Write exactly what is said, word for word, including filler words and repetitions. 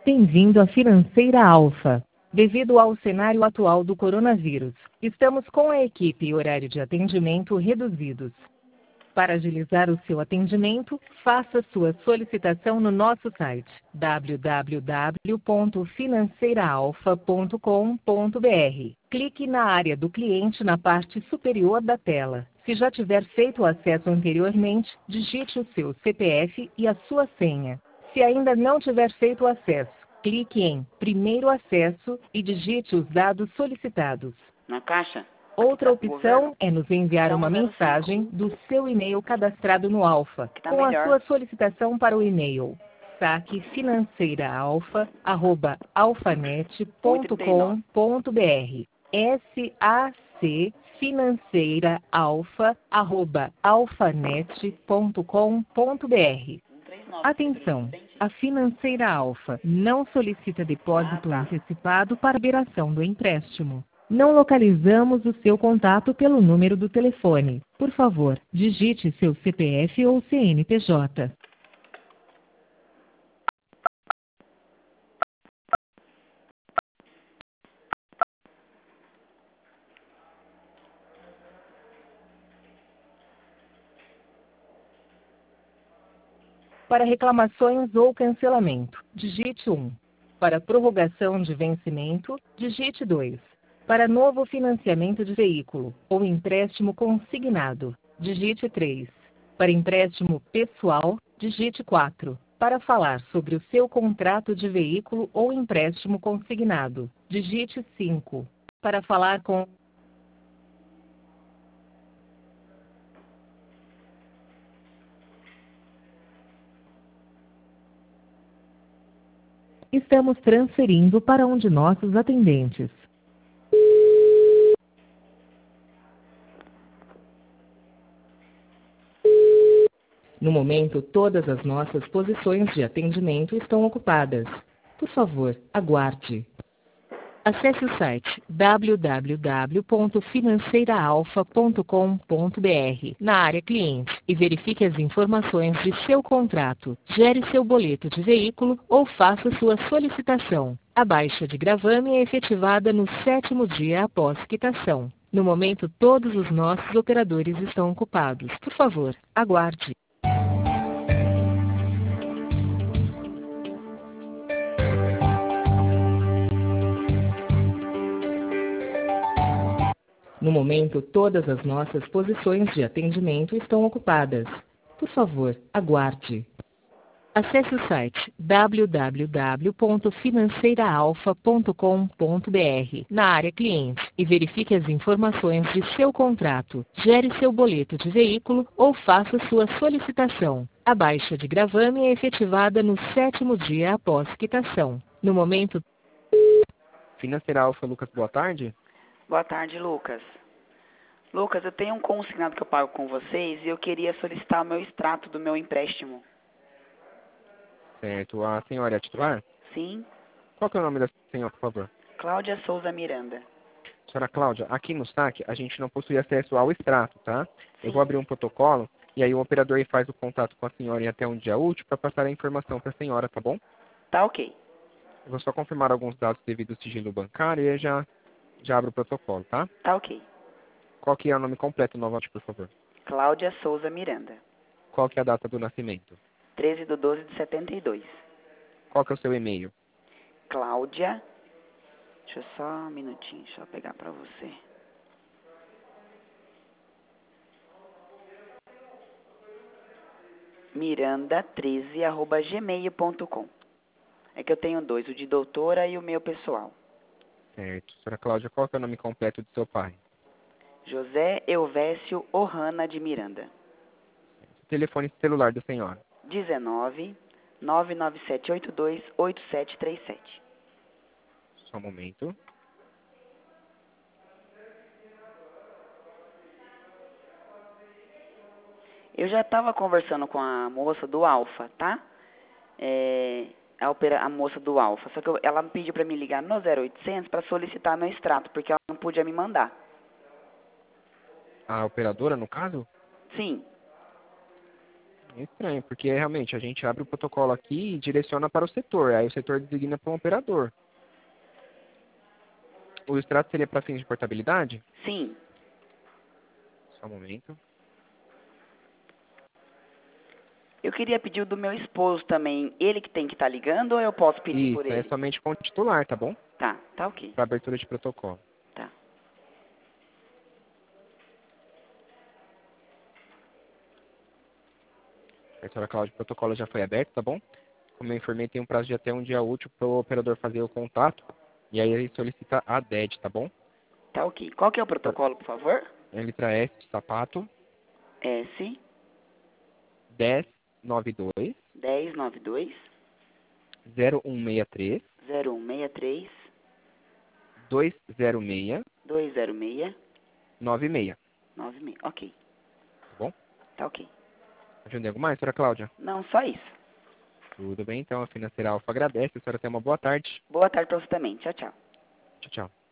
Bem-vindo à Financeira Alfa. Devido ao cenário atual do coronavírus, estamos com a equipe e horário de atendimento reduzidos. Para agilizar o seu atendimento, faça sua solicitação no nosso site w w w ponto financeira alfa ponto com ponto b r. Clique na área do cliente na parte superior da tela. Se já tiver feito o acesso anteriormente, digite o seu C P F e a sua senha. Se ainda não tiver feito o acesso, clique em Primeiro Acesso e digite os dados solicitados. Na caixa? Outra opção é nos enviar uma mensagem do seu e-mail cadastrado no Alfa, com a sua solicitação para o e-mail saque financeira alfa arroba alfanet ponto com ponto b r. S A C financeira alfa arroba alfanet ponto com ponto b r. Atenção! A Financeira Alfa não solicita depósito antecipado para liberação do empréstimo. Não localizamos o seu contato pelo número do telefone. Por favor, digite seu C P F ou C N P J. Para reclamações ou cancelamento, digite um. Para prorrogação de vencimento, digite dois. Para novo financiamento de veículo ou empréstimo consignado, digite três. Para empréstimo pessoal, digite quatro. Para falar sobre o seu contrato de veículo ou empréstimo consignado, digite cinco. Para falar com Estamos transferindo para um de nossos atendentes. No momento, todas as nossas posições de atendimento estão ocupadas. Por favor, aguarde. Acesse o site w w w ponto financeira alfa ponto com ponto b r na área cliente e verifique as informações de seu contrato. Gere seu boleto de veículo ou faça sua solicitação. A baixa de gravame é efetivada no sétimo dia após quitação. No momento, todos os nossos operadores estão ocupados. Por favor, aguarde. No momento, todas as nossas posições de atendimento estão ocupadas. Por favor, aguarde. Acesse o site w w w ponto financeira alfa ponto com ponto b r na área cliente e verifique as informações de seu contrato. Gere seu boleto de veículo ou faça sua solicitação. A baixa de gravame é efetivada no sétimo dia após quitação. No momento... Financeira Alfa, Lucas, boa tarde. Boa tarde, Lucas. Lucas, eu tenho um consignado que eu pago com vocês e eu queria solicitar o meu extrato do meu empréstimo. Certo. A senhora é a titular? Sim. Qual que é o nome da senhora, por favor? Cláudia Souza Miranda. Senhora Cláudia, aqui no saque a gente não possui acesso ao extrato, tá? Sim. Eu vou abrir um protocolo e aí o operador faz o contato com a senhora em até um dia útil para passar a informação para a senhora, tá bom? Tá ok. Eu vou só confirmar alguns dados devido ao sigilo bancário e aí já, já abro o protocolo, tá? Tá ok. Qual que é o nome completo novamente, por favor? Cláudia Souza Miranda. Qual que é a data do nascimento? treze de doze de setenta e dois. Qual que é o seu e-mail? Cláudia. Deixa eu só um minutinho, deixa eu pegar pra você. miranda treze arroba gmail ponto com. É que eu tenho dois, o de doutora e o meu pessoal. Certo. Senhora Cláudia, qual que é o nome completo do seu pai? José Elvésio Ohana de Miranda. Telefone celular da senhora? dezenove, nove nove sete oito dois, oito sete três sete. Só um momento. Eu já estava conversando com a moça do Alfa, tá? É, a, opera, a moça do Alfa. Só que eu, ela me pediu para me ligar no zero oitocentos para solicitar meu extrato, porque ela não podia me mandar. A operadora, no caso? Sim. É estranho, porque realmente a gente abre o protocolo aqui e direciona para o setor. Aí o setor designa para um operador. O extrato seria para fins de portabilidade? Sim. Só um momento. Eu queria pedir o do meu esposo também. Ele que tem que estar ligando ou eu posso pedir Isso, por é ele? somente com o titular, tá bom? Tá, tá ok. Para abertura de protocolo. Tá. A senhora Cláudia, o protocolo já foi aberto, tá bom? Como eu informei, tem um prazo de até um dia útil para o operador fazer o contato. E aí ele solicita a D E D, tá bom? Tá ok. Qual que é o protocolo, por favor? É a letra S de sapato, S dez noventa e dois, dez noventa e dois zero um seis três, zero um seis três dois zero seis, dois zero seis nove seis, nove seis. Ok. tá bom? Tá ok. Ajudei algo mais, senhora Cláudia? Não, só isso. Tudo bem, então a Financeira Alfa agradece. A senhora tenha uma boa tarde. Boa tarde pra você também. Tchau, tchau. Tchau, tchau.